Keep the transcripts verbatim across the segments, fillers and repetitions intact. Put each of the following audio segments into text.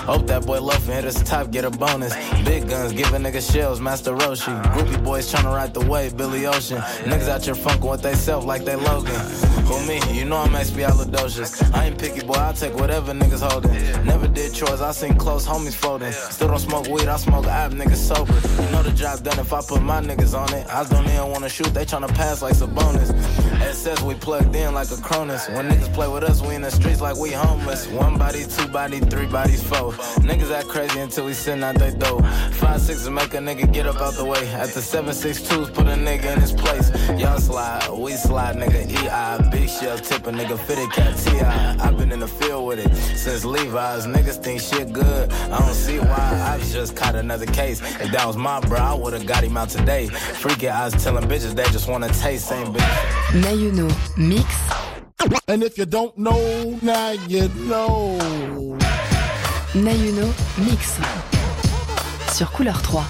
Hope that boy Loaf and hit his top, get a bonus. Big guns, giving niggas shells, Master Roshi. Groupie boys tryna ride the wave, Billy Ocean. Niggas out here funkin' with they self like they Logan. For me, you know I'm expialidocious. I ain't picky, boy, I'll take whatever niggas holding. Never did chores, I seen close homies folding. Still don't smoke weed, I smoke app, niggas sober. Know the job's done if I put my niggas on it. I don't even wanna shoot, they tryna pass like Sabonis. It says we plugged in like a Cronus. When niggas play with us, we in the streets like we homeless. One body, two body, three bodies, four. Niggas act crazy until we sitting out they door. Five sixes make a nigga get up out the way. At the seven six twos, put a nigga in his place. Y'all slide, we slide, nigga. E I, big shell tip a nigga, fitted cat T I. I been in the field with it since Levi's. Niggas think shit good, I don't see why. I just caught another case. If that was my bro, I would've got him out today. Freaky eyes telling bitches they just wanna taste, same bitch. Nayuno mix. And if you don't know, now you know. Nayuno mix sur Couleur trois.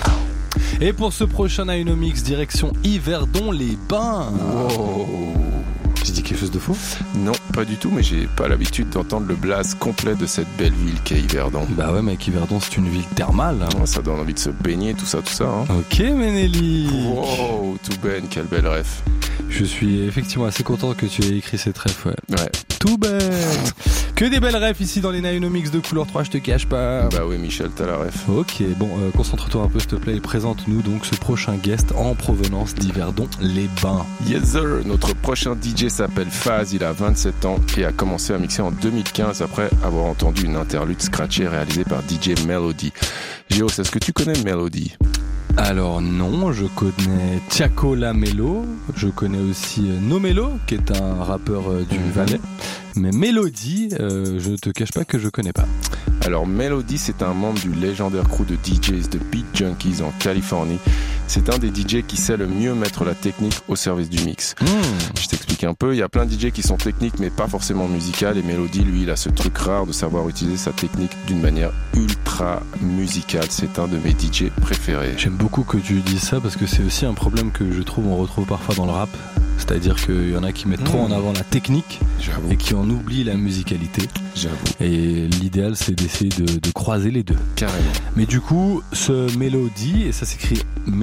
Et pour ce prochain Nayuno mix, direction Yverdon-les-Bains. Wow. J'ai dit quelque chose de faux ? Non, pas du tout, mais j'ai pas l'habitude d'entendre le blaze complet de cette belle ville qu'est Yverdon. Bah ouais, mec, Yverdon, c'est une ville thermale. Hein. Ça donne envie de se baigner, tout ça, tout ça. Hein. Ok, Ménélie. Wow, tout ben, quelle belle ref. Je suis effectivement assez content que tu aies écrit cette ref, ouais. Ouais. Tout ben. Que des belles refs ici dans les Nayuno Mix de Couleur trois, je te cache pas. Bah oui, Michel, t'as la ref. Ok, bon, euh, concentre-toi un peu, s'il te plaît, et présente-nous donc ce prochain guest en provenance d'Yverdon-les-Bains. Yes sir, notre prochain D J s'appelle Faz, il a vingt-sept ans et a commencé à mixer en deux mille quinze après avoir entendu une interlude scratchée réalisée par D J Melody. Géo, est-ce que tu connais Melody ? Alors non, je connais Tiako Lamelo, je connais aussi euh, Nomelo, qui est un rappeur euh, du mmh. Valais, mais Melody, euh, je ne te cache pas que je connais pas. Alors Melody, c'est un membre du légendaire crew de D Js de Beat Junkies en Californie. C'est un des D Js qui sait le mieux mettre la technique au service du mix. Mmh. Je t'explique un peu, il y a plein de D Js qui sont techniques mais pas forcément musicales, et Melody, lui, il a ce truc rare de savoir utiliser sa technique d'une manière ultra musicale. C'est un de mes D Js préférés. J'aime beaucoup que tu dises ça parce que c'est aussi un problème que je trouve on retrouve parfois dans le rap. C'est-à-dire qu'il y en a qui mettent mmh. trop en avant la technique. J'avoue. Et qui en oublient la musicalité. J'avoue. Et l'idéal, c'est d'essayer de, de croiser les deux. Carrément. Mais du coup, ce Melody, et ça s'écrit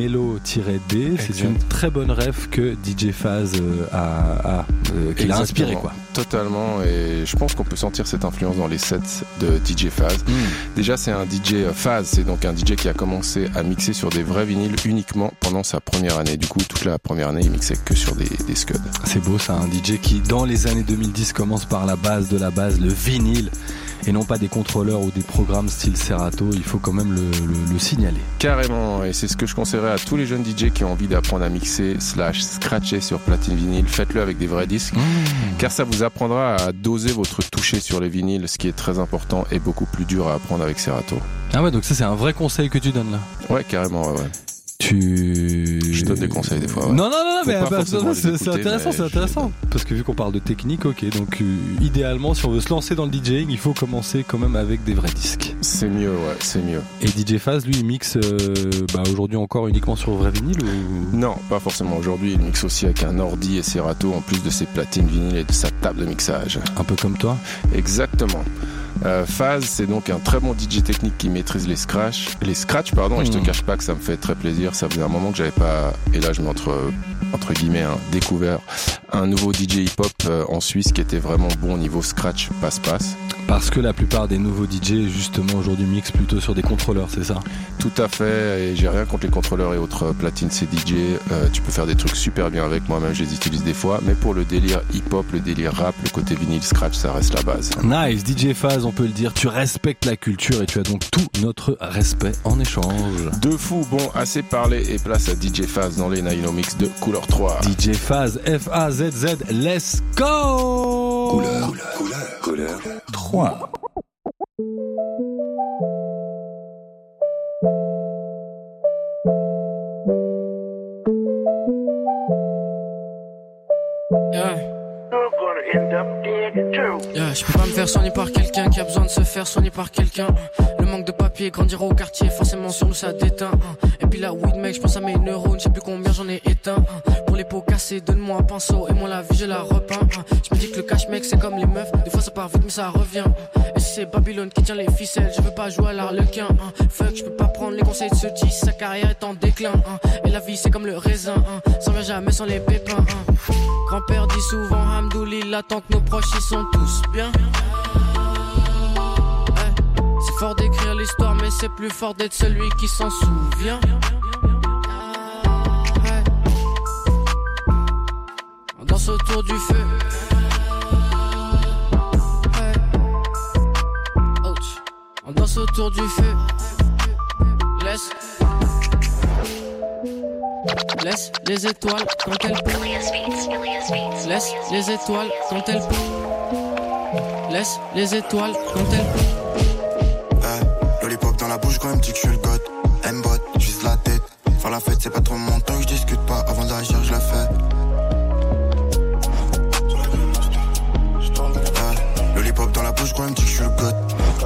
Melo-D, c'est une très bonne ref que D J Faz euh, a, a euh, qu'il a inspiré, quoi. Totalement, et je pense qu'on peut sentir cette influence dans les sets de D J Faz. Mmh. Déjà, c'est un D J Faz, c'est donc un D J qui a commencé à mixer sur des vrais vinyles uniquement pendant sa première année. Du coup, toute la première année, il mixait que sur des, des scuds. C'est beau, ça, un D J qui, dans les années deux mille dix, commence par la base de la base, le vinyle, et non pas des contrôleurs ou des programmes style Serato. Il faut quand même le, le, le signaler. Carrément, et c'est ce que je conseillerais à tous les jeunes D J qui ont envie d'apprendre à mixer slash scratcher sur platine vinyle. Faites-le avec des vrais disques, mmh. car ça vous apprendra à doser votre toucher sur les vinyles, ce qui est très important et beaucoup plus dur à apprendre avec Serato. Ah ouais, donc ça c'est un vrai conseil que tu donnes là. Ouais, carrément, ouais, ouais. Tu... Je donne des conseils des fois. Ouais. Non, non, non, mais bah, c'est, écouter, c'est intéressant, c'est intéressant. Je... Parce que vu qu'on parle de technique, ok, donc euh, idéalement, si on veut se lancer dans le DJing, il faut commencer quand même avec des vrais disques. C'est mieux, ouais, c'est mieux. Et D J Faz, lui, il mixe euh, bah, aujourd'hui encore uniquement sur vrai vinyle ou... Non, pas forcément. Aujourd'hui, il mixe aussi avec un ordi et Serato en plus de ses platines vinyles et de sa table de mixage. Un peu comme toi ? Exactement. Euh, Faz, c'est donc un très bon D J technique qui maîtrise les scratch, les scratch pardon, mmh. et je te cache pas que ça me fait très plaisir. Ça faisait un moment que j'avais pas, et là je mets entre, entre guillemets, hein, découvert un nouveau D J hip-hop euh, en Suisse qui était vraiment bon au niveau scratch, passe-passe. Parce que la plupart des nouveaux D J, justement, aujourd'hui mixent plutôt sur des contrôleurs, c'est ça ? Tout à fait, et j'ai rien contre les contrôleurs et autres platines C D J. Euh, tu peux faire des trucs super bien avec, moi-même je les utilise des fois, mais pour le délire hip-hop, le délire rap, le côté vinyle scratch, ça reste la base. Nice, D J Faz, on peut le dire, tu respectes la culture et tu as donc tout notre respect en échange. De fou, bon, assez parlé et place à D J Faz dans les Nayuno Mix de Couleur trois. D J Faz, F A Z Z, let's go! Couleur, couleur, couleur, couleur trois. Yeah. Yeah, je peux pas me faire soigner par quelqu'un qui a besoin de se faire faire soigner par quelqu'un. Le manque de papier, grandir au quartier, forcément sur nous ça déteint. Et puis la weed mec, je pense à mes neurones, je sais plus combien j'en ai éteint. Pour les pots cassés, donne-moi un pinceau et moi la vie je la repeins. Je me dis que le cash mec c'est comme les meufs, des fois ça part vite mais ça revient. Et si c'est Babylone qui tient les ficelles, je veux pas jouer à l'arlequin. Fuck, je peux pas prendre les conseils de ce G, sa carrière est en déclin. Et la vie c'est comme le raisin, ça vient jamais sans les pépins. Grand-père dit souvent Hamdoulillah tant que nos proches ils sont tous bien. C'est fort d'écrire l'histoire mais c'est plus fort d'être celui qui s'en souvient. Ouais. On danse autour du feu. Ouais. Ouch. On danse autour du feu. Laisse Laisse les étoiles quand elles pleuvent. Laisse les étoiles quand elles pleuvent. Laisse les étoiles quand elles pleuvent. Eh, lollipop dans la bouche quand elle me dit que je suis le god. M-bot, juste la tête. Faire la fête c'est pas trop mon temps, je discute pas. Avant d'agir je le fais. Eh, lollipop dans la bouche quand elle me dit que je suis le god.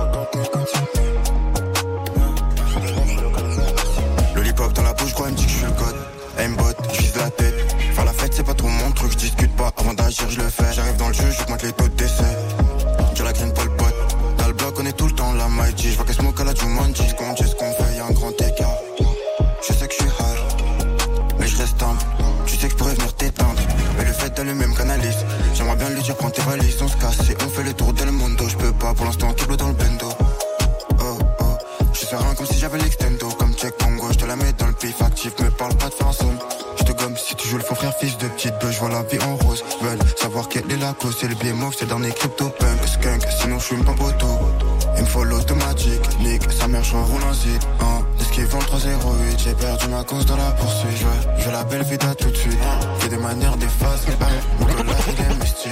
Lollipop dans la bouche quand elle me dit que je suis le god. M-bot, j'vise la tête. Faire la fête c'est pas trop mon truc, je discute pas. Avant d'agir je le fais. J'arrive dans le jeu, j'augmente les taux de décès. J'ai la green Paul Pot. Dans le bloc on est tout le temps la mighty. J'vois qu'elle smoke à la Jumanji. Ce qu'on dit, ce qu'on fait, y'a un grand écart. Je sais que je suis hard, mais je reste humble. Tu sais que je pourrais venir t'éteindre, mais le fait d'allumer me canalise. J'aimerais bien lui dire prends tes valises, on se casse et on fait le tour de le mundo. Je peux pas pour l'instant double dans le bendo. Oh oh, je sais rien comme si j'avais l'extendo. Comme check Congo, je te la mets dans le pif actif. Me parle pas de faire un somme. Je te gomme si tu joues le faux frère fils de petite bœuf. Je vois la vie en rose. Veulent savoir quelle est la cause. C'est le biais mauve, c'est le dernier crypto punk skunk. Sinon je suis pas poteau. Il me faut l'automatique, nique sa mère, je roule un zip. Hein. Esquive en trois zéro huit, j'ai perdu ma cause dans la poursuite. Je veux, je veux la belle vie d'à tout de suite. Fais des manières d'effacer, hein. Mon collègue il est mystique.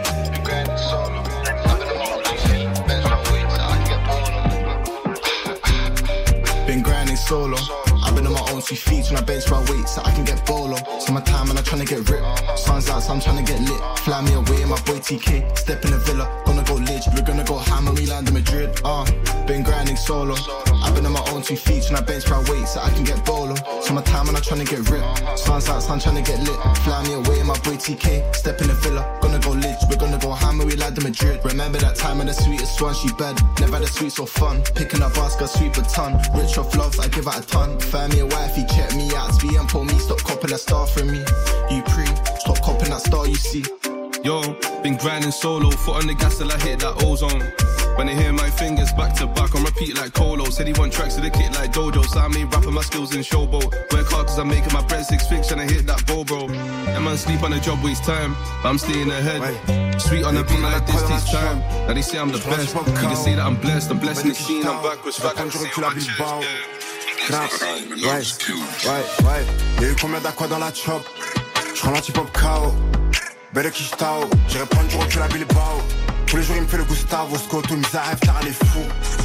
Been grinding solo. I've been on my own two feet when I bench my weight so I can get bolo. So my time and I'm trying to get ripped. Sun's out so I'm trying to get lit. Fly me away, my boy T K. Step in the villa, gonna go lit. We're gonna go ham and we land in Madrid. Uh, been grinding solo. I've been on my own two feet when I bench my weight so I can get bolo. So my time and I'm trying to get ripped. Sun's out so I'm trying to get lit. Fly me away, my boy T K. Step in the villa, gonna go lit. We're gonna go ham and we land in Madrid. Remember that time and the sweetest one, she bad. Never had a sweet so fun. Picking up basket, sweet baton. Rich off love, I give out a ton. Find me a wifey, check me out. T V M for me, stop copping that star from me. You pre, stop copping that star you see. Yo, been grinding solo, foot on the gas till I hit that ozone. When they hear my fingers back to back on repeat like Colo. Said he want tracks to the kit like Dojo. So I made rapping my skills in showboat. Work hard cause I'm making my bread six fix and I hit that bow bro. That man sleep on the job waste time, but I'm staying ahead. Wait. Sweet on the beat like this takes time. Now they say I'm the best. You can say that I'm blessed, I'm blessed in the scene, I'm backwards, back on my chest, yeah. Ouais, ouais, ouais. Y'a eu combien d'aqua dans la chop? J'rends l'anti-pop K O. Belle Kishtao. J'irai prendre du recul à Bilbao. Tous les jours il me fait le Gustavo. Scotto, mis à rêve, car elle est fou.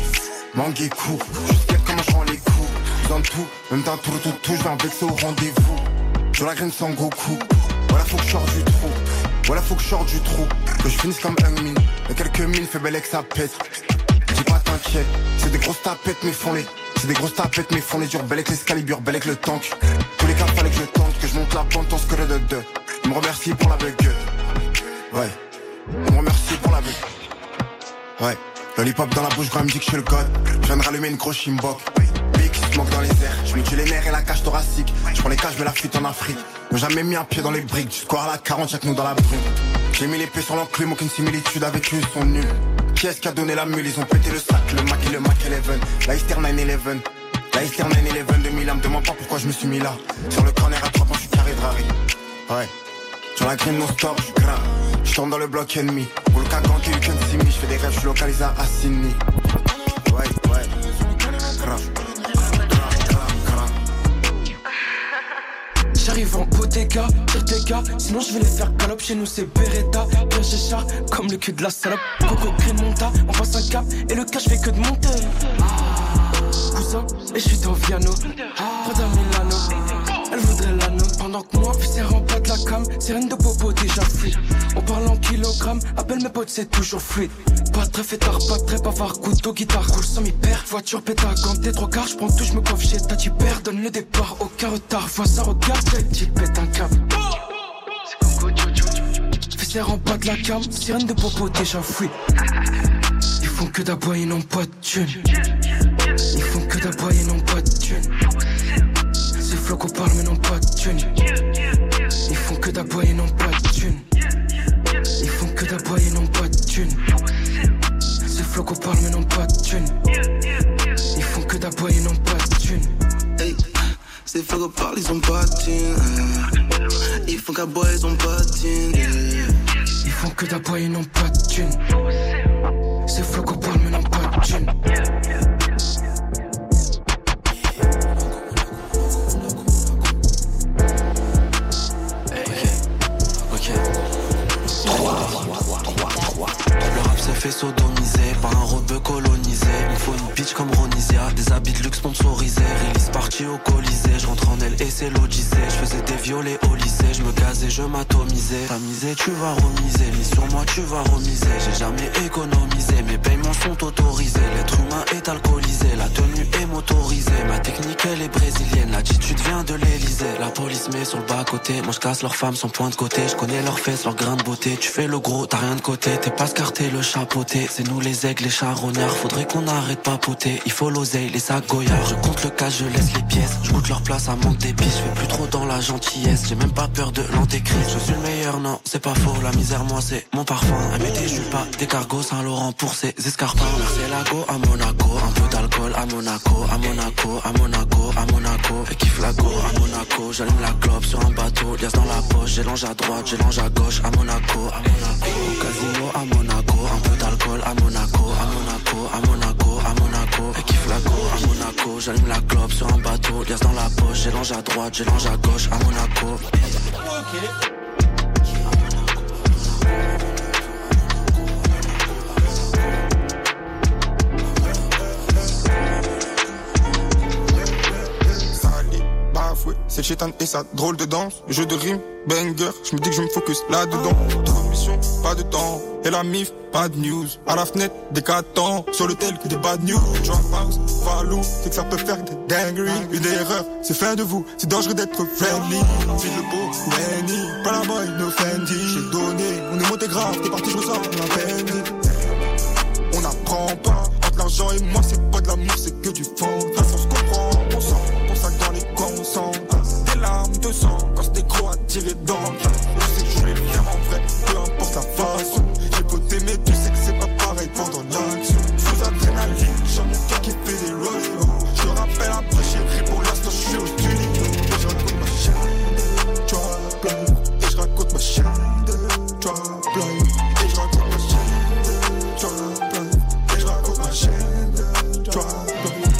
Mangue coup. Juste quête comment je rends les coups. Dans tout, même dans tout, tout, tout. J'vais en vexer au rendez-vous. Sur la graine sans Goku. Voilà, faut que je sorte du trou. Voilà, faut que je sorte du trou. Que je finisse comme un mine. Et quelques mines, fait belle que ça pète. Dis pas t'inquiète. C'est des grosses tapettes, mais font les. C'est des grosses tapettes mais font les durs, belle avec l'escalibur, belle avec le tank. Tous les cas fallait que je tente, que je monte la pente en scolaire de deux. Il me remercie pour la bugue. Ouais, il me remercie pour la bugue. Ouais, lollipop dans la bouche, quand il me dit que je suis le code. Je viens de rallumer une grosse chimbok. Big, smoke dans les airs, je me tue les nerfs et la cage thoracique. Je prends les cages, je mets la fuite en Afrique. J'ai jamais mis un pied dans les briques, du square à la quarante, y'a que nous dans la brume. J'ai mis l'épée sur l'enclume, aucune similitude avec eux, ils sont nuls. Qui est-ce qui a donné la mule? Ils ont pété le sac, le Mac et le Mac onze. La Easter neuf onze. La Easter neuf onze de Milan. Me demande pas pourquoi je me suis mis là. Sur le corner à trois points, je suis carré de rari. Ouais. Sur la green non stop, je crains. Je tombe dans le bloc ennemi. Pour le caganté, you can see me. Je fais des rêves, je suis localisé à Sydney. Ouais, ouais. Grave. J'arrive en Bottega, R T K. Sinon je vais les faire calope, chez nous c'est Beretta. Bien j'ai char, comme le cul de la salope. Coco Green Monta, on passe un cap et le cash fait que de monter. Cousin, et je suis dans Viano. Prada Milano, elle voudrait l'anneau. Pendant que moi, puis c'est rempli de la cam, sirène de bobo déjà fluide. On parle en kilogrammes, appelle mes potes c'est toujours fluide. Pas très fêtard, pas très bavard, couteau, guitare, roule sans m'y perdre. Voiture pétard, quand t'es trois quarts, j'prends tout, j'me coiffe chez Tati Père. Donne le départ, aucun retard, vois ça, regarde, il pète un câble. C'est Coco Jojo. Fessère en bas de la cam, sirène de bobo déjà fluide. Ils font que d'aboyer, n'ont pas de thune. Ils font que d'aboyer, n'ont pas de thune. C'est flots qu'on parle mais n'ont pas de thune. Ils font que d'aboyer, n'ont pas de thune. Ils font que d'aboyer, n'ont pas de thune. C'est flots qu'on parle mais n'ont pas de thune. Ils font que d'aboyer, n'ont pas de thune. Hey, ces flots qu'on parle, ils ont pas de thune. Ils font qu'aboyer, ils ont pas de thune. Ils font que d'aboyer, n'ont pas de thune. C'est flots qu'on parle mais n'ont pas de thune. Fait sodomiser par un rebeu colonisé. Il faut une bitch comme Ronisia, des habits de luxe sponsorisés. Release party au Colisée, je rentre en elle et c'est l'Odyssée. Je faisais des violets au lycée, je me casais, je m'atomisais. Tamisé, tu vas remiser, mise sur moi tu vas remiser. J'ai jamais économisé, mes paiements sont autorisés. L'être humain est alcoolisé, la tenue est motorisée. Ma technique elle est brésilienne, l'attitude vient de l'Elysée. La police met sur le bas côté, moi je casse leurs femmes sans point de côté. Je connais leurs fesses, leurs grains de beauté. Tu fais le gros, t'as rien de côté, t'es pas scarté le chat. C'est nous les aigles, les charognards. Faudrait qu'on arrête papoter. Il faut l'oseille, les sacs goyards. Je compte le cash, je laisse les pièces. Je goûte leur place à manque d'épices. Je fais plus trop dans la gentillesse. J'ai même pas peur de l'antéchrist. Je suis le meilleur, non, c'est pas faux. La misère, moi, c'est mon parfum. M et T, je suis pas des cargos. Saint-Laurent pour ses escarpins. Merci Lago à Monaco. Un peu d'alcool à Monaco. À Monaco, à Monaco, à Monaco. Et kiffe la go à Monaco. J'allume la clope sur un bateau. Liasse dans la poche. J'ai l'ange à droite, j'ai l'ange à gauche. À Monaco, à Monaco. Au casino à Monaco. Un peu d'alcool à Monaco, à Monaco, à Monaco, à Monaco. Elle kiffe la go à Monaco. J'allume la clope sur un bateau. Liasse dans la poche. J'ai l'ange à droite, j'ai l'ange à gauche. À Monaco. C'est le chétan et sa drôle de danse. Jeu de rime, banger, je me dis que je me focus là-dedans. Trop de mission, pas de temps. Et la mif, pas de news. À la fenêtre, des catans. Sur le tel que des bad news. Drop house, Valou, c'est que ça peut faire des dingueries. Une erreur, c'est fin de vous. C'est dangereux d'être friendly. File le beau, Wenny. Pas la boy, no Fendi. J'ai donné, on est monté grave. T'es parti, je ressors, on a peine. On apprend pas. Entre l'argent et moi, c'est pas de l'amour, c'est que du fond. La force comprend, on sent. Ton sac dans les consents. Des larmes de sang, quand c'était gros à tirer dans le cœur. Je sais que je voulais le faire en vrai, peu importe la façon. J'ai beau t'aimer, tu sais que c'est pas pareil pendant l'action. Sous adrénaline, j'ai mon cœur qui fait des rodeos. Je te rappelle après, chérie, pour l'instant, je suis au studio. Et je raconte ma chaîne, tu vois, plein. Et je raconte ma chaîne, tu vois, plein. Et je raconte ma chaîne, tu vois, plein. Et je raconte ma chaîne, tu vois, plein.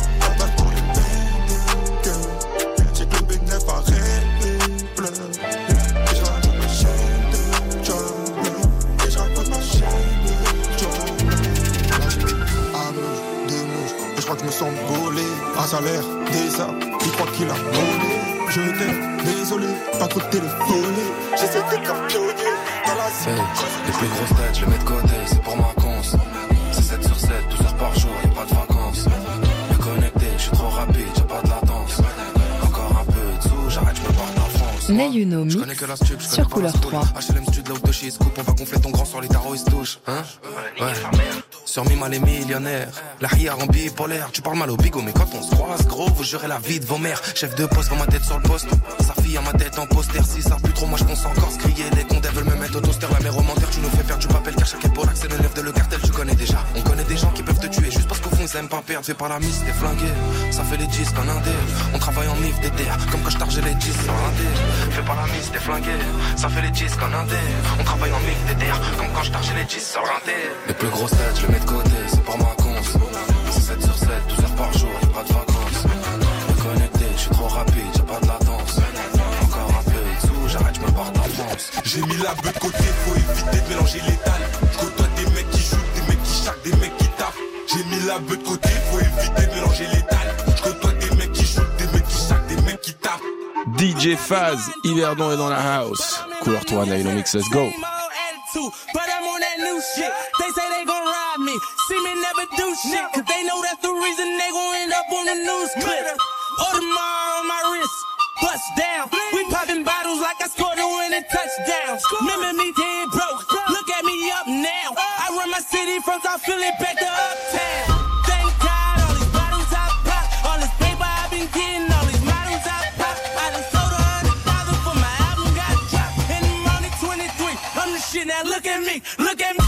Je crois que je me sens volé, un salaire, des sables, il croit qu'il a volé. Je t'aime, désolé, pas trop téléphoné. J'essaie d'être comme pionnier dans la scène. Les plus grosses têtes, je les mets de côté, c'est pour ma conce. C'est sept sur sept, douze heures par jour, y'a pas de vacances. Me connecté, je suis trop rapide, j'ai pas de latence. Encore un peu de sous, j'arrête, je me barre de la France. Nayuno Mix sur Couleur trois. H L M Stud, là où de chez Scoop, on va gonfler ton grand sur les tarots, ils se touchent. Hein? Ouais. Sur Mima les millionnaires, la hière en bipolaire. Tu parles mal au bigot, mais quand on se croise, gros, vous jurez la vie de vos mères. Chef de poste, dans ma tête sur le poste. Sa fille à ma tête en poster. Si ça plus trop, moi je pense encore se crier. Les condés veulent me mettre au toaster. La mère romantaire, tu nous fais perdre du papel car chaque épaule. C'est le neuf de le cartel, tu connais déjà. On connaît des gens qui peuvent te tuer juste parce qu'au fond ils aiment pas perdre. Fais pas la mise, t'es flingué. Ça fait les disques en indé. On travaille en mif des terres, comme quand je targeais les disques sur indé. Fais pas la mise, t'es flingué. Ça fait les disques en indé. On travaille en mif des terres, comme quand je targeais les disques sur indé. Les plus grosses têtes, je les mets de côté, c'est pour ma conce. C'est sept sur sept, douze heures par jour, y'a pas de vacances. Me connecté, je suis trop rapide, j'ai pas de latence. Encore un peu de sous, j'arrête, je me barre de la France. J'ai mis la beuh de côté, faut éviter de mélanger l'étal. Je côtoie des mecs qui shootent, des mecs qui charquent, des mecs qui tapent. J'ai mis la beuh de côté, faut éviter de mélanger l'étal. Je côtoie des mecs qui shootent, des mecs qui charquent, des mecs qui tapent. D J Faz, Yverdon est dans la house. Couleur trois, Nailo Mix, let's go. But I'm on that new shit. They say they gon' ride me. See me never do shit. Cause they know that's the reason they gon' end up on the news clip. Audemars on my wrist. Bust down. We popping bottles like I scored a winning touchdown. Remember me dead broke. Look at me up now. I run my city from South Philly back to Uptown. Thank God all these bottles I pop. All this paper I've been getting. All these models I pop. I done sold a hundred thousand for my album got dropped. And I'm only twenty-three. I'm the shit now. Look at me. Look at me.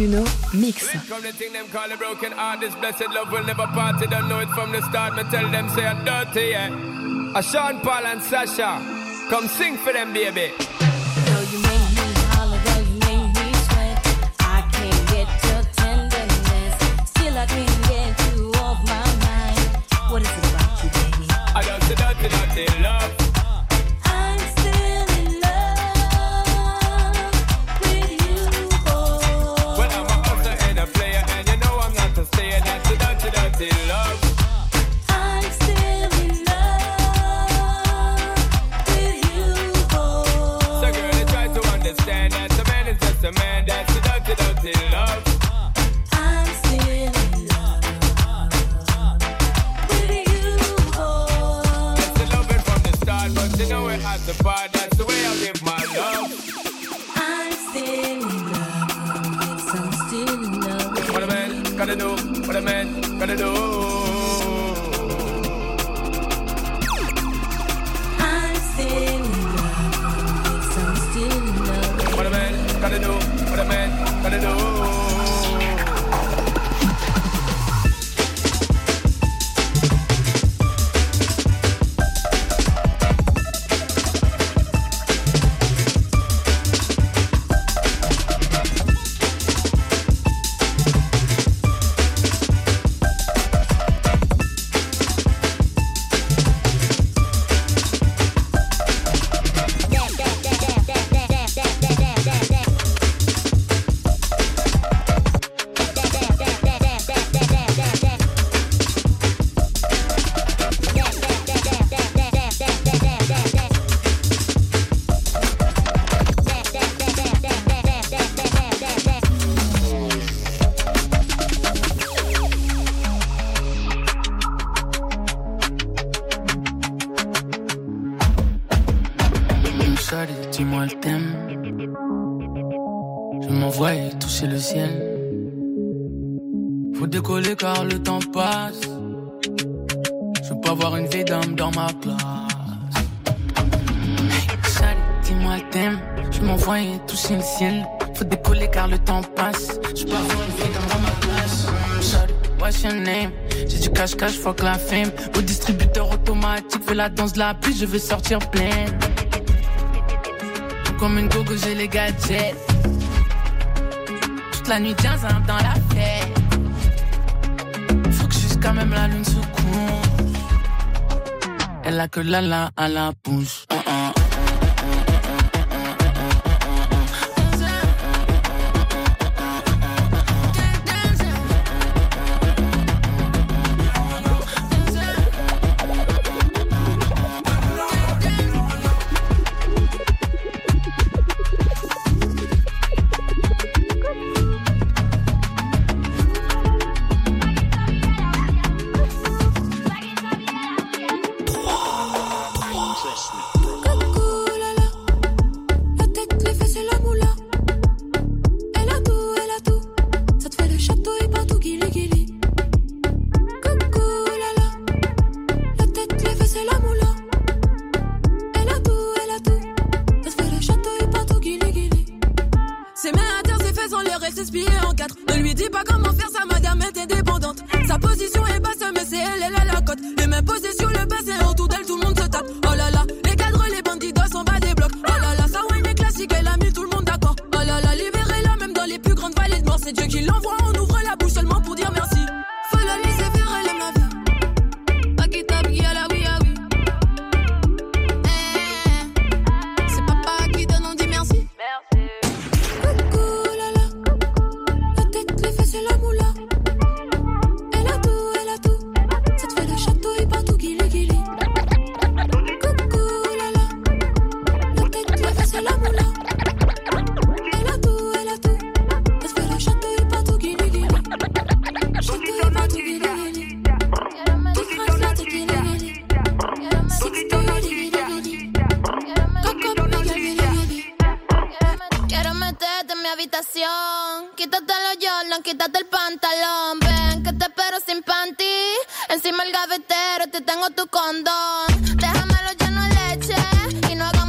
Bruno Mix. Come the thing them call a broken heart. This blessed love will never part. They don't know it from the start. Me tell them say I'm dirty, yeah. A Sean Paul and Sasha, come sing for them, baby. Though you make me holler, though you make me sweat, I can't get your tenderness. Still I can't get you off my mind. What is it about you, baby? I don't say dirty, dirty love. I'm still in love with you, boy. Well, I'm a hustler and a player, and you know I'm not a stayer. That's the dirty, dirty love. I'm still in love with you, boy. So girl, you try to understand that a man is just a man. That's the dirty, dirty love. I'm still in love with you, boy. It's the loving from the start, but you know it has to part. That's the way I give my love. I'm still in love. Yes, I'm still in love. What a man gotta do, what a man gotta do. I'm still in love. Yes, I'm still in love. What a man gotta do, what a man gotta do. Shawty, dis-moi le thème. Je m'envoie toucher le ciel. Faut décoller car le temps passe. Je veux pas voir une vieille dame dans ma place. Hey, Shawty, dis-moi le thème. Je m'envoie toucher le ciel. Faut décoller car le temps passe. Je veux pas voir une vieille dame dans ma place. Shawty, what's your name? J'ai du cash-cash, fuck la fame. Au distributeur automatique, fais la danse de la pluie, je veux sortir pleine. Comme une gogo, j'ai les gadgets. Toute la nuit, tiens, un dans la fête. Faut que jusqu'à même la lune se couche. Elle a que la la à la bouche. Uh-uh.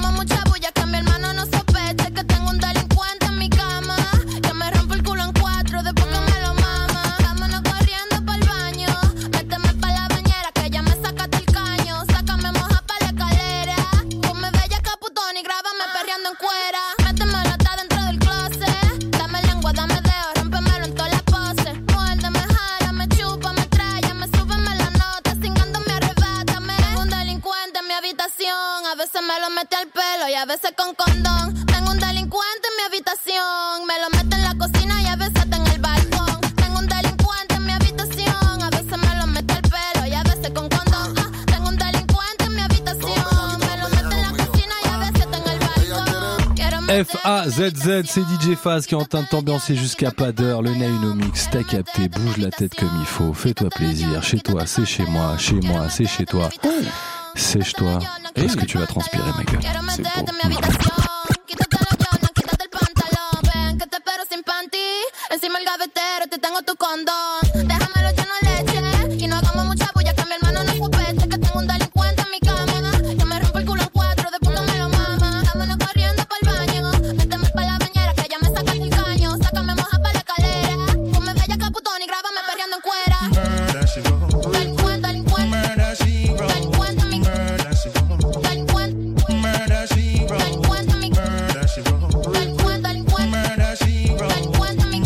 Que me rompo el culo en cuatro. me lo mete al pelo y a veces con condón. Tengo un delincuente en mi habitación, me lo mete en la cocina y a veces está en el balcón. Tengo un delincuente en mi habitación, a veces me lo mete al pelo y a veces con condón. Ah, tengo un delincuente en mi habitación, me lo mete en la cocina y a veces está en el balcón. Quiero F A Z Z, c'est D J Faz qui est en train de t'ambiancer jusqu'à pas d'heure. Le Naino Mix, t'as capté, bouge la tête comme il faut. Fais-toi plaisir, chez toi, c'est chez moi, chez moi, c'est chez toi. Sèche-toi, parce que tu vas transpirer, ma gueule. C'est beau. Encima el gavetero, te tengo tu condón. Déjamelo lleno de leche y no hagamos mucha bulla que mi hermano no sospeche que tengo un delincuente en mi cama. Yo me rompo el culo en cuatro, después no me lo mama. Vámonos corriendo pa'l baño, méteme pa' la bañera que ya me saca el caño. Sácame moja pa' la escalera, ponme bella caputón y grábame perreando en cuera. Delincuente, delincuente, delincuente en mi delincuente, delincuente en mi delincuente, delincuente en mi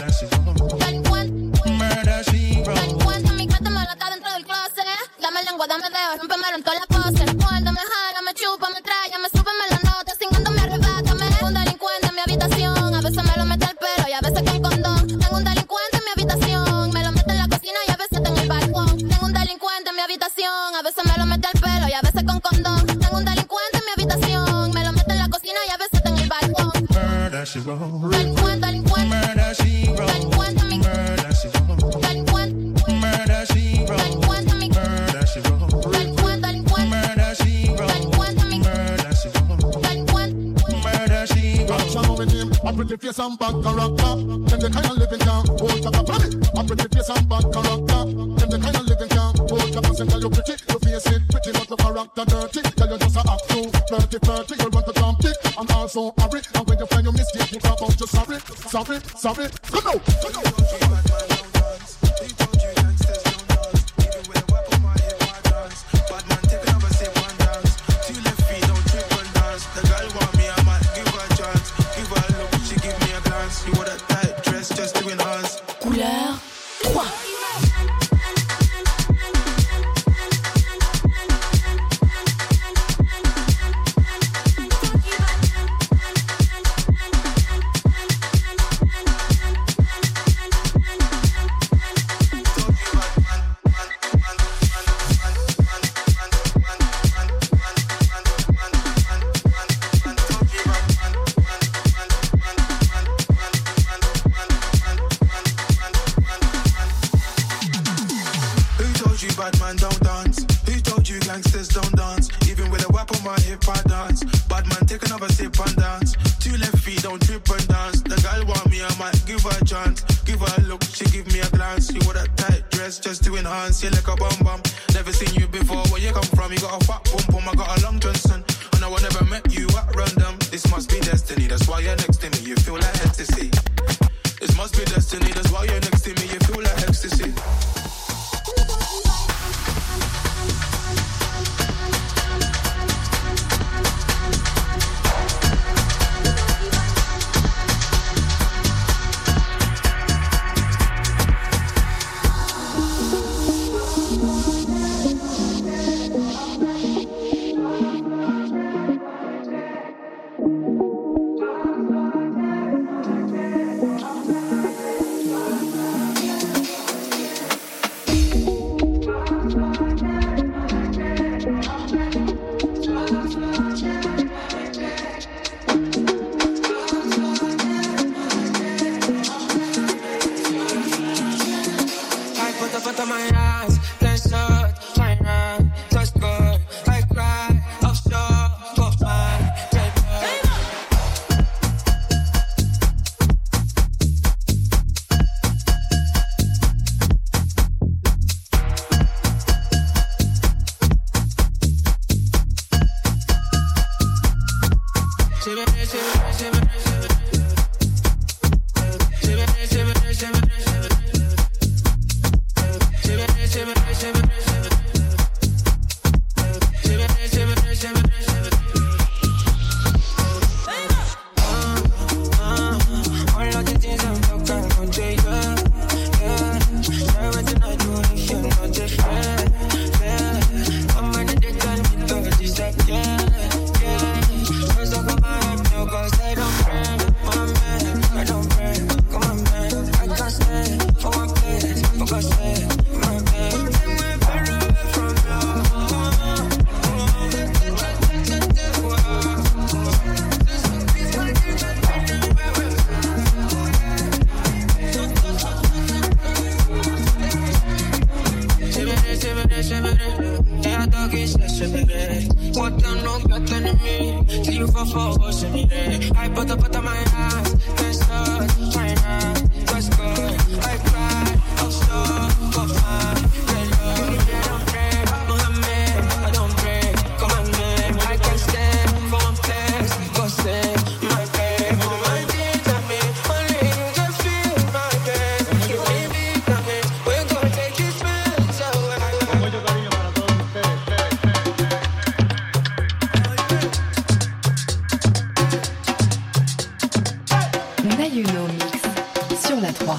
dame dedo, rómpemelo en toda la pose. Muérdame, jálame, chúpame, tráyame, súbeme la nota, cingándome, arrebátame. Un delincuente en mi habitación, a veces me lo mete al pelo y a veces con condón. Tengo un delincuente en mi habitación, me lo mete en la cocina y a veces está en el balcón. Tengo un delincuente en mi habitación, a veces me lo mete al pelo y a veces con condón. Tengo un delincuente en mi habitación, me lo mete en la cocina y a veces está en el balcón. Delincuente, delincuente, delincuente en mi delincuente, delincuente en mi a pretty face and bad character. Them the kind of living can hold up a planet. A pretty face and bad character. Them the kind of living can hold up a say, tell you pretty, you face it pretty, but your character dirty. Tell you just a act too flirty, flirty. You want to jump it and also hurry. And when you find your mistake, you talk about you sorry, sorry, sorry. Come on, come on. Couleur trois. Shimmy, shimmy, shimmy, shimmy. veré, se veré, se veré. Ella toque, se se veré. What no got to me. See you for four, se miré. I put up at my ass. Can't start, right now. What's good? I cried, I'm stuck, I'm fine. Get love, I don't pray. Mohammed, I don't pray. Come on, man, I can't stand for one place. Go say my pain. My tears at me, only you can feel my pain. You may be coming, we're gonna take this feelings away. Nayuno Mix sur la trois.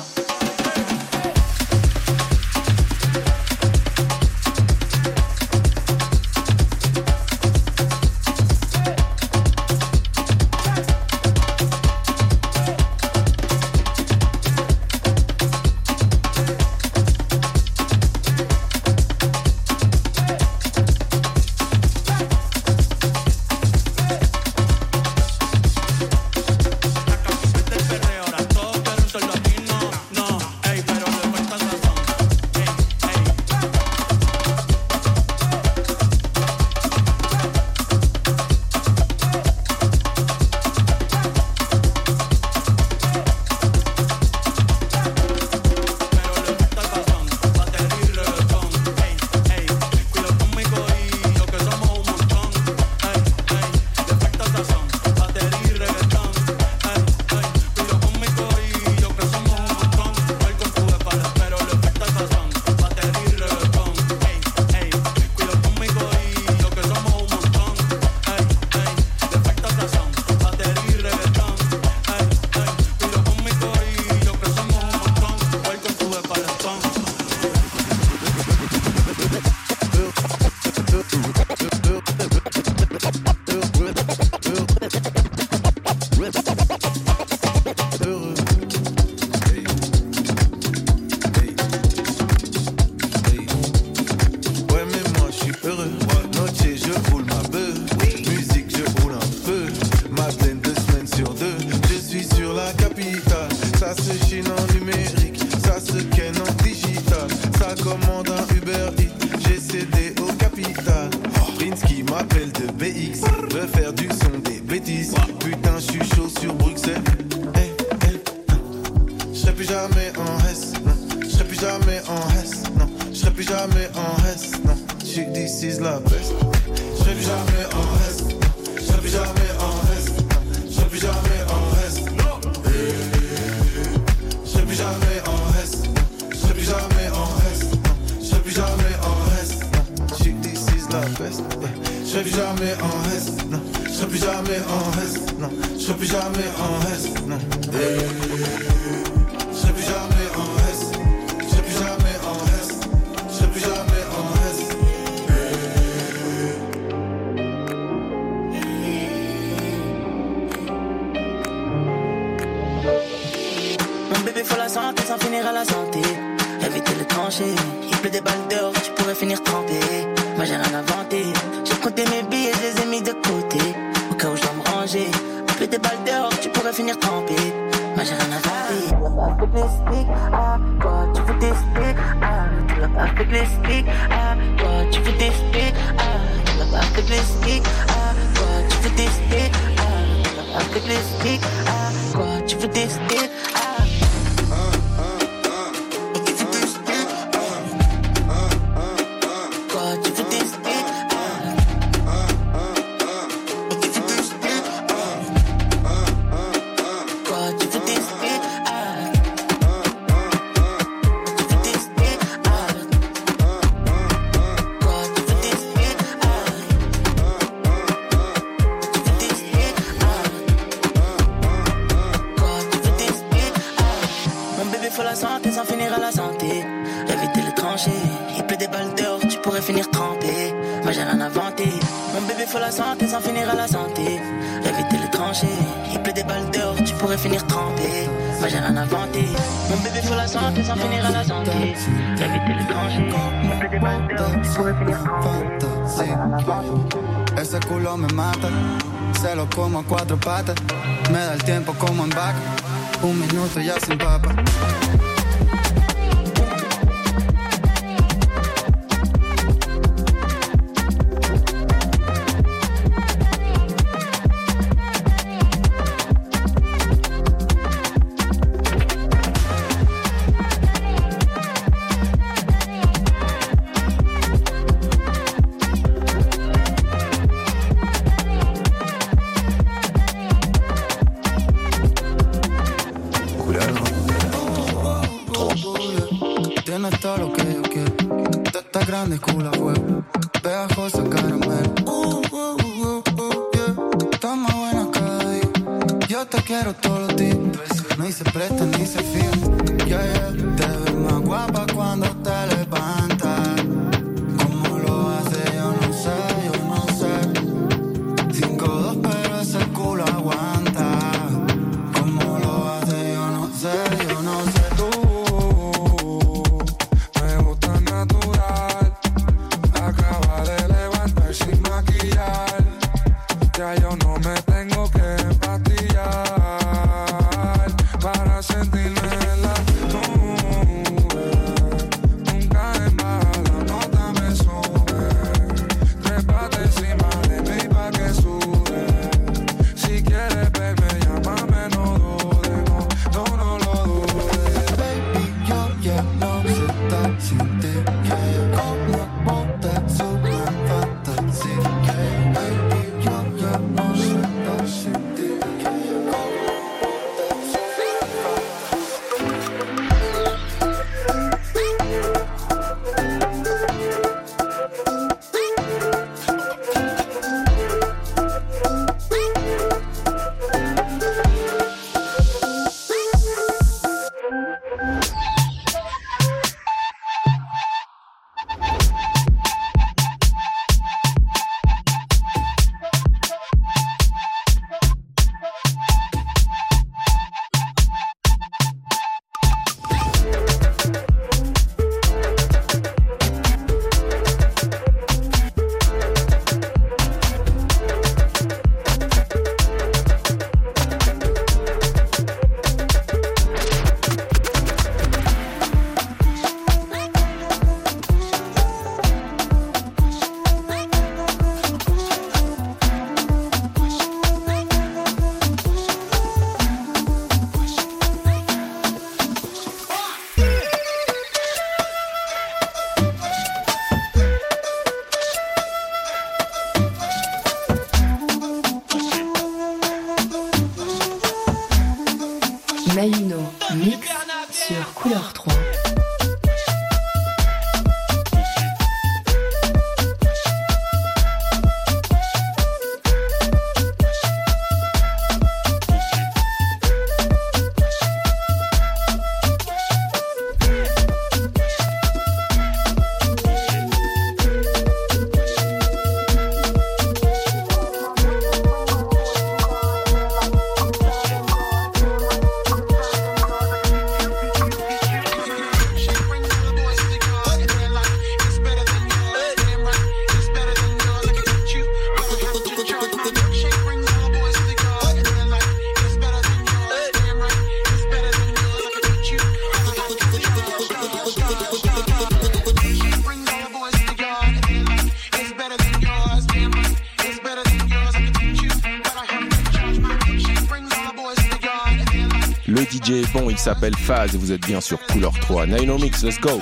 Ese culo me mata, se lo como a cuatro patas. Me da el tiempo como en vaca, un minuto ya sin papa. grande culo a huevo, pegajosa caramelo. Uh, uh, uh, uh, yeah. Está más buena cada día. Yo te quiero todos los días. Ni se presta ni se fía. Yeah, yeah. Te ves más guapa cuando te levantas. ¿Cómo lo hace? Yo no sé, yo no sé. cinco dos pero ese culo aguanta. ¿Cómo lo hace? Yo no sé, yo no sé. Tú me gusta natural. Acaba de levantar sin maquillar. Ya yo no me tengo que empastillar para sentirme en la nube. Nunca en baja la nota me sube. Trépate encima de mí pa' que sude. Si quieres verme, llámame, no dudes, no, no, no lo dudes. Baby, yo ya no sé estar sin ti. Como te sube en fantasía. Baby, yo ya no sé estar sin ti. Mayuno mix sur Couleur trois. Le D J est bon, il s'appelle Faz et vous êtes bien sur Couleur trois. Naino Mix, let's go.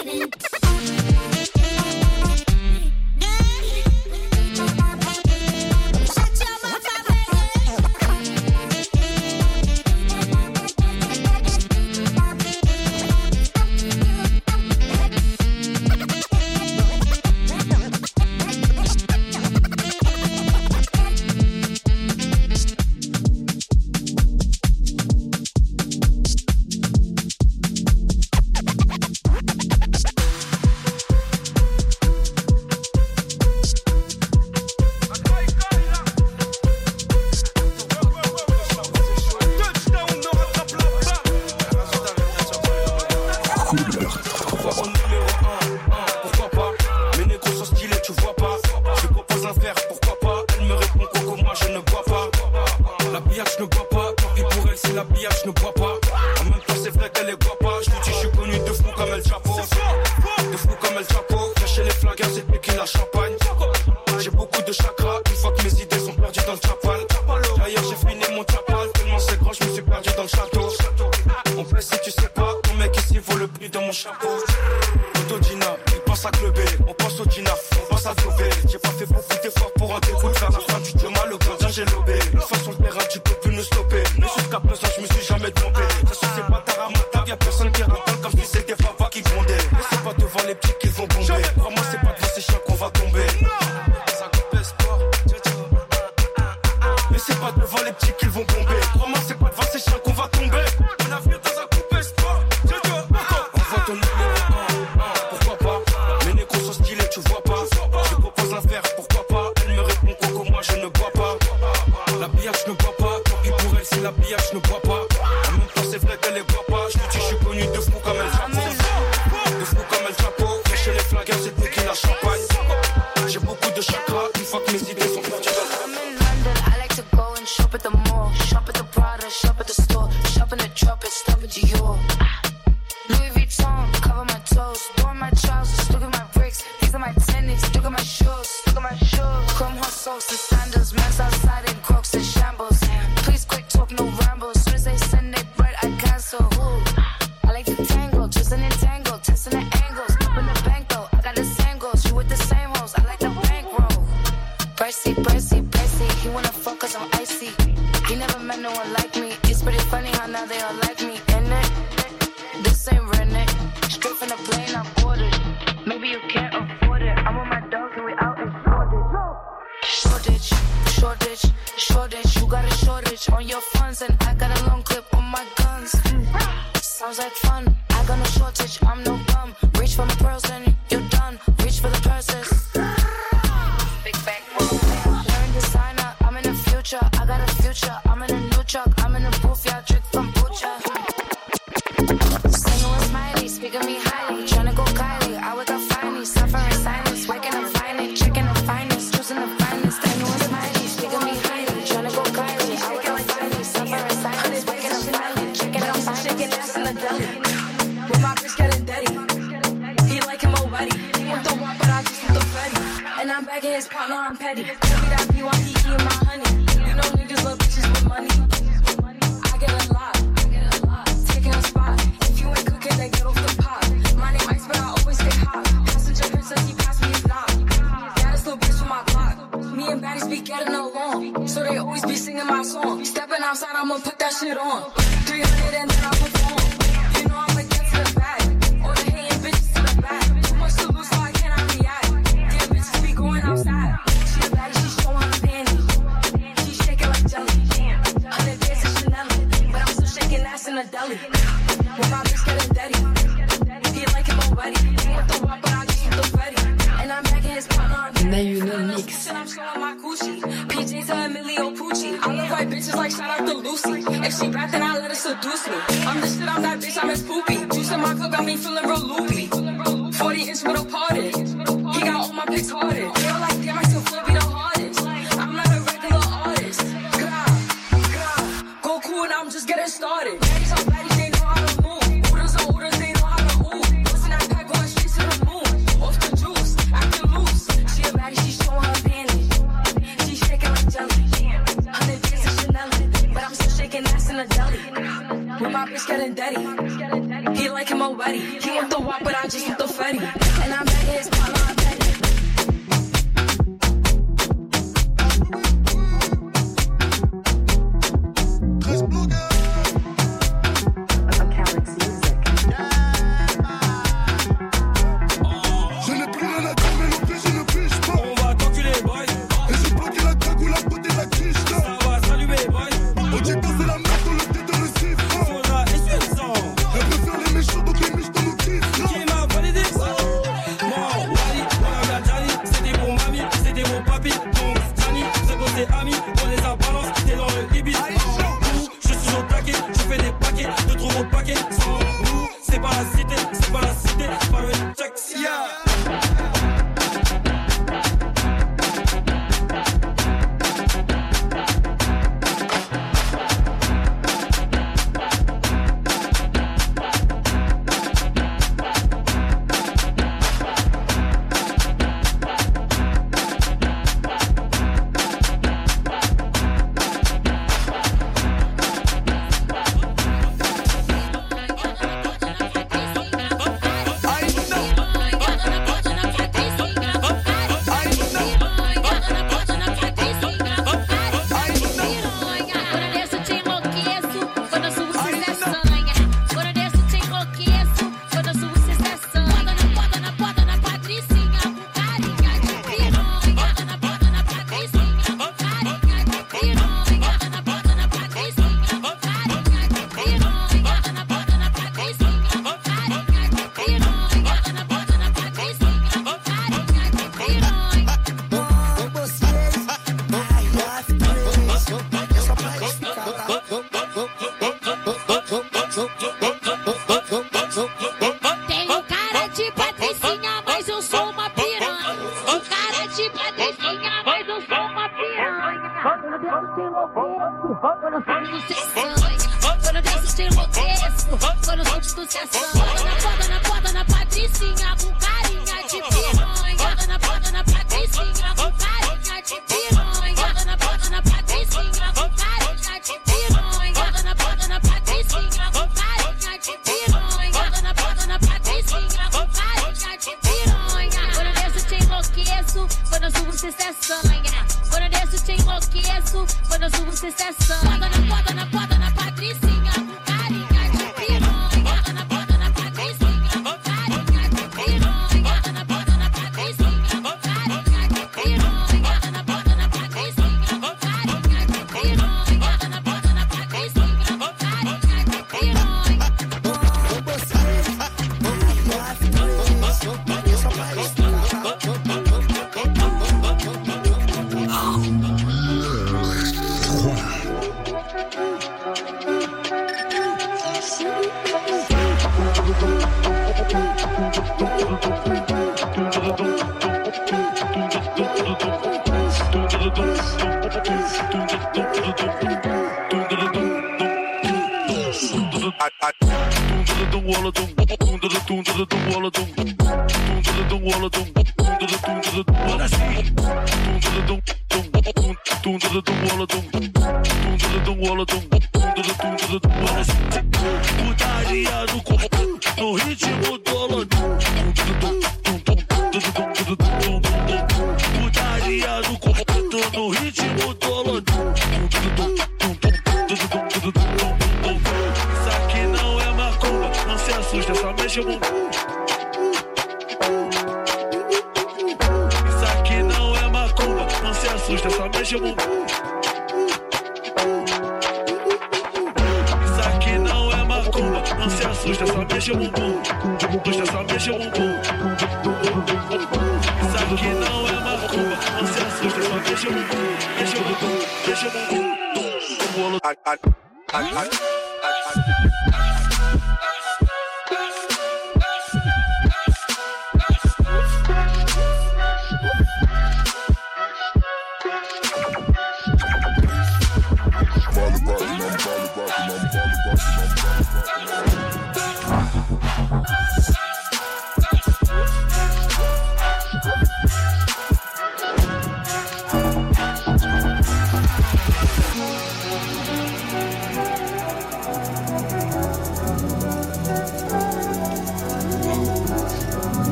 Now sweaty. And I'm back, it's my line, back. Putaria no corpo, no ritmo do Olodum. Putaria no corpo, no ritmo do Olodum. Isso aqui não é macumba, não se assusta, só mexe o bumbum. Isso aqui não é macumba, não se assusta, só mexe o bumbum. Não se assusta, só mexe o bumbum. Assusta, só mexe o bumbum. Isso aqui não é macumba. Não se assusta, só mexe o bumbum. Mexe o bumbum, mexe o bumbum.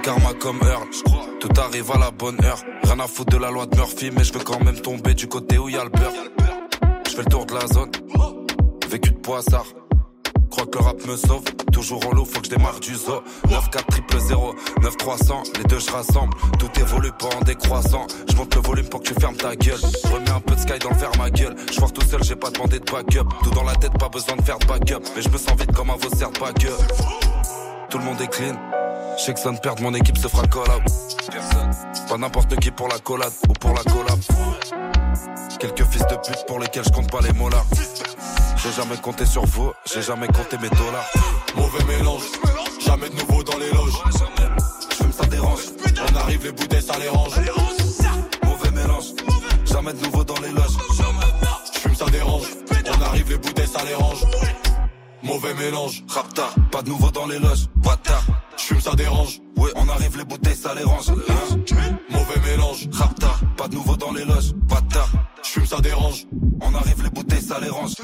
karma comme Earl. Tout arrive à la bonne heure. Rien à foutre de la loi de Murphy, mais je veux quand même tomber du côté où y a le beurre. Je fais le tour de la zone, vécu de poissard. Crois que le rap me sauve, toujours en lot, faut que je démarre du zoo. neuf quatre triple zéro, neuf trois cents, les deux je rassemble. Tout évolue pas en décroissant. Je monte le volume pour que tu fermes ta gueule. Remets un peu de sky dans le verre ma gueule. Je tout seul, j'ai pas demandé de backup. Tout dans la tête, pas besoin de faire de backup. Mais je me sens vite comme un vaussaire de backup. Tout le monde est clean. Je sais que ça ne perd, mon équipe se fera collab. Pas n'importe qui pour la collade ou pour la collab. Quelques fils de pute pour lesquels je compte pas les molars. J'ai jamais compté sur vous, j'ai jamais compté mes dollars. Mauvais mélange, jamais de nouveau dans les loges. J'fume ça dérange, on arrive les bouteilles ça les range. Mauvais mélange, jamais de nouveau dans les loges. J'fume ça dérange, on arrive les bouteilles ça les range. Mauvais mélange, rapta, pas de nouveau dans les loges. Bâtard, j'fume ça dérange. Ouais, on arrive les bouteilles ça les range. Mauvais mélange, rapta, pas de nouveau dans les loges. Bâtard, j'fume ça dérange. On arrive les bouteilles ça les range.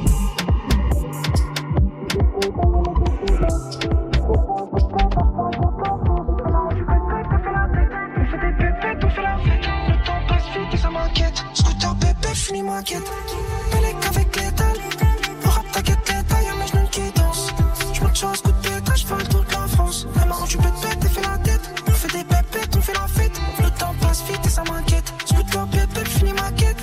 Scooter bébé, fini ma quête. Pelec avec l'étal. Le rap t'inquiète l'état, y'a mes genoux qui dansent. J'monte sur un scoot bêta, j'fais le tour de la France. Elle marrant, tu pètes pète et fais la tête. On fait des pépettes, on fait la fête. Le temps passe vite et ça m'inquiète. Scooter bébé, fini ma quête.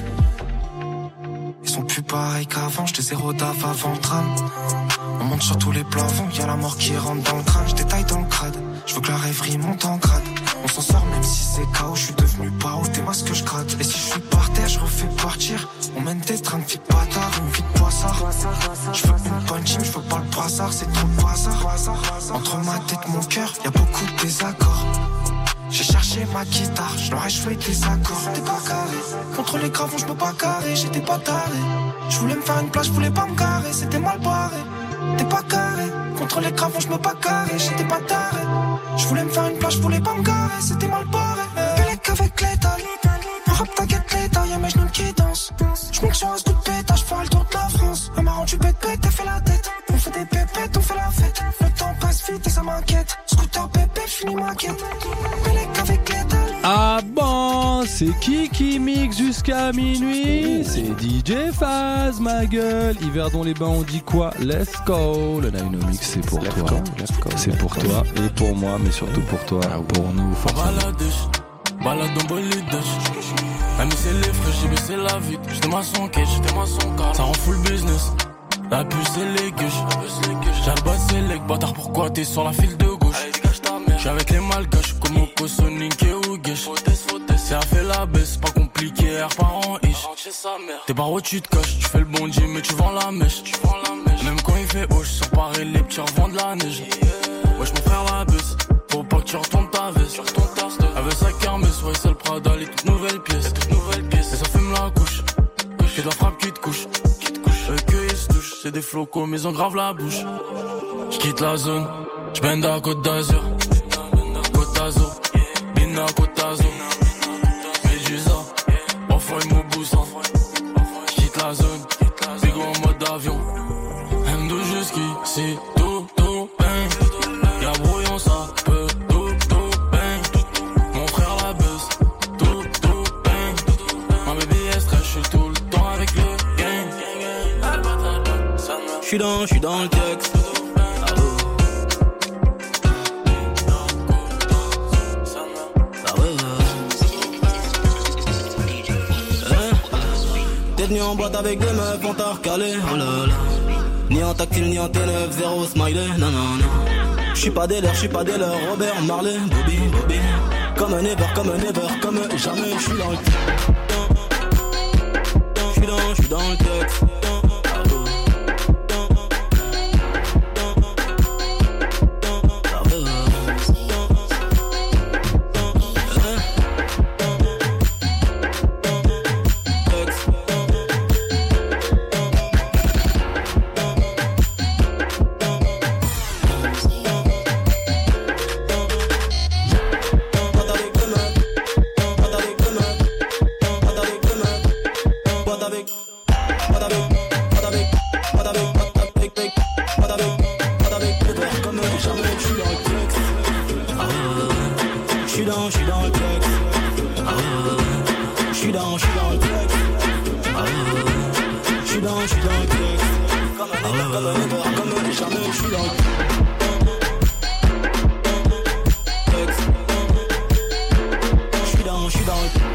Ils sont plus pareils qu'avant, j'étais zéro d'ave avant le drame. On monte sur tous les plafonds, y'a la mort qui rentre dans le crâne. J'détaille dans le crade, j'veux que la rêverie monte en grade. On s'en sort même si c'est K O, j'suis devenu pas haut, t'es moi ce que je gratte. Et si je suis par terre, je refais partir. On mène des trains de vie de bâtard, une vie de poissard. J'veux une bonne team, j'veux pas le brassard, c'est trop le bazar. Entre ma tête et mon cœur, y'a beaucoup de désaccords. J'ai cherché ma guitare, j'l'aurais joué des accords. T'es pas carré, contre les gravons j'peux pas carré, j'étais pas taré. J'voulais me faire une place, j'voulais pas me garer, c'était mal barré. T'es pas carré, contre les gravons j'me pas carré, j'étais pas taré. J'voulais me faire une place, j'voulais pas me garer, c'était mal barré. Pelec avec l'étal, le rap t'inquiète l'état, y'a mes genoux qui dansent. J'monte sur un scoot bêta, j'fais le tour de la France. Un marrant tu pètes pète, t'as fait la tête. On fait des pépettes, on fait la fête. Le temps passe vite et ça m'inquiète. Scooter bébé, fini ma quête. Pelec avec l'étal. Ah bon, c'est qui qui mixe jusqu'à minuit? C'est D J Faz, ma gueule. Yverdon les Bains, on dit quoi? Let's go. Le Nine Mix, c'est pour let's toi. Go, let's go. C'est pour toi et pour moi, mais surtout pour toi, ah, pour nous, forcément. Balade en bolide, la mise c'est les frais, j'ai baissé la vitre. J'étais ma son cage, j'étais ma son car. Ça rend full business. La puce c'est les gueuches. J'ai le bas c'est les bâtard, pourquoi t'es sur la file de gauche? J'suis avec les malgaches, comme Oko, Sonic et Ougesh. C'est à fait la baisse, pas compliqué, air par en ish. T'es par où tu te caches, tu fais le bon Dieu mais tu vends la mèche. Même quand il fait hoche, sur Paris les petits revendent la neige. Wesh mon frère la baisse, faut pas que tu retournes ta veste. Avec sa kermesse, ouais c'est le Prada, les toutes nouvelles pièces. Et ça fume la couche, que de la frappe qui te couche. Eux que ils se touchent, c'est des flocos mais ils ont grave la bouche. J'quitte la zone, j'bende à Côte d'Azur. Côte d'Azur, Bina Côte d'Azur. Médusa, parfois ils m'oboussent. J'quitte la zone, bigo en mode avion. M deux jusqu'ici, tout, tout, bang. Y'a brouillon, ça peut, tout, tout, bang. Mon frère la buzz, tout, tout, bang. Ma baby est stress, j'suis tout le temps avec le gang. J'suis dans, j'suis dans le texte. T'es venu en boîte avec des meufs, on t'a recalé, oh là là. Ni en tactile, ni en T neuf, zéro smiley, non non non. J'suis pas des leurs, j'suis pas des leurs, Robert Marley, Bobby, Bobby. Comme un ever, comme un ever, comme jamais, j'suis dans le texte. J'suis dans, j'suis dans le texte. What comme un ever, comme jamais, je suis dans le je suis dans le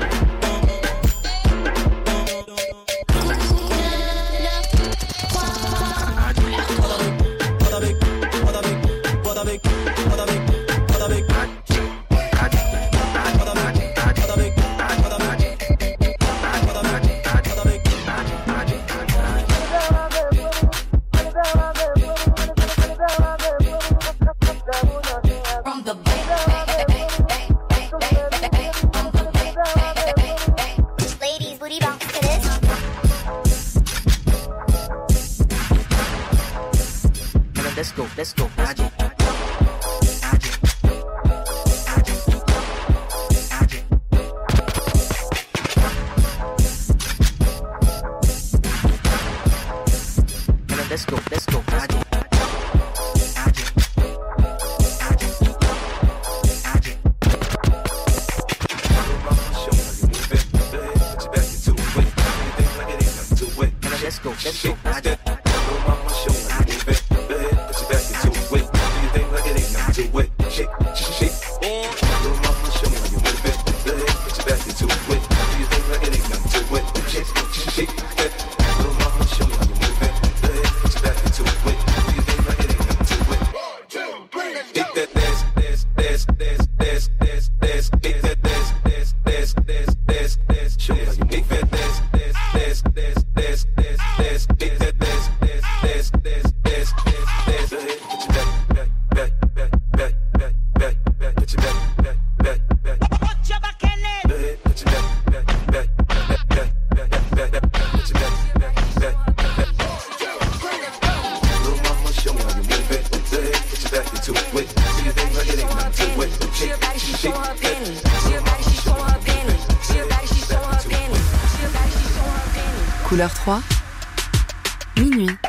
Let's go, magic. Let's go, let's go, magic. Let's go, let's go, magic. Couleur trois, minuit.